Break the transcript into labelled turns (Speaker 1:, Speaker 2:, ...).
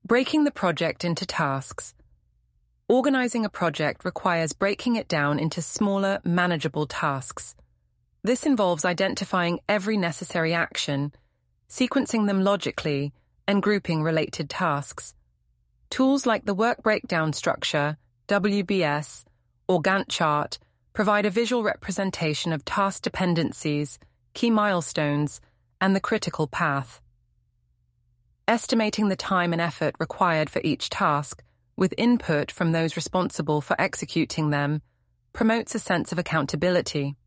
Speaker 1: Breaking the project into tasks. Organizing a project requires breaking it down into smaller, manageable tasks. This involves identifying every necessary action, sequencing them logically, and grouping related tasks. Tools like the Work Breakdown Structure, WBS, or Gantt chart provide a visual representation of task dependencies, key milestones, and the critical path. Estimating the time and effort required for each task, with input from those responsible for executing them, promotes a sense of accountability.